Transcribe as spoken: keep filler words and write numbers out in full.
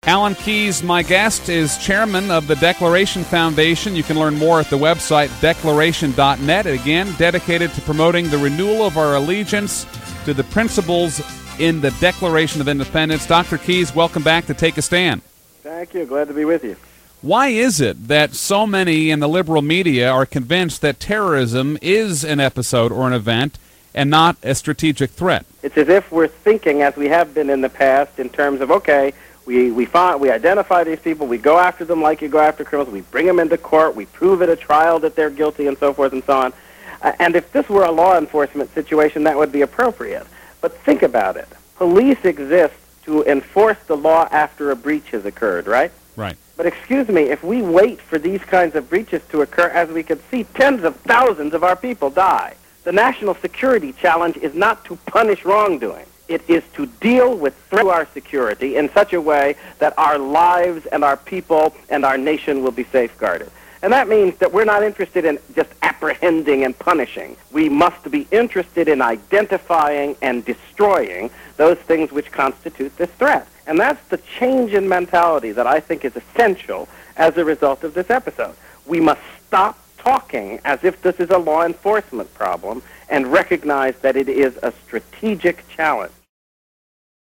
Alan Keyes, my guest, is chairman of the Declaration Foundation. You can learn more at the website declaration dot net. Again, dedicated to promoting the renewal of our allegiance to the principles in the Declaration of Independence. Doctor Keyes, welcome back to Take a Stand. Thank you. Glad to be with you. Why is it that so many in the liberal media are convinced that terrorism is an episode or an event and not a strategic threat? It's as if we're thinking, as we have been in the past, in terms of, okay, we we find, we identify these people, we go after them like you go after criminals, we bring them into court, we prove at a trial that they're guilty, and so forth and so on. Uh, and if this were a law enforcement situation, that would be appropriate. But think about it. Police exist to enforce the law after a breach has occurred, right? Right. But excuse me, if we wait for these kinds of breaches to occur, as we can see, tens of thousands of our people die. The national security challenge is not to punish wrongdoing. It is to deal with through our security in such a way that our lives and our people and our nation will be safeguarded. And that means that we're not interested in just apprehending and punishing. We must be interested in identifying and destroying those things which constitute this threat. And that's the change in mentality that I think is essential as a result of this episode. We must stop talking as if this is a law enforcement problem and recognize that it is a strategic challenge.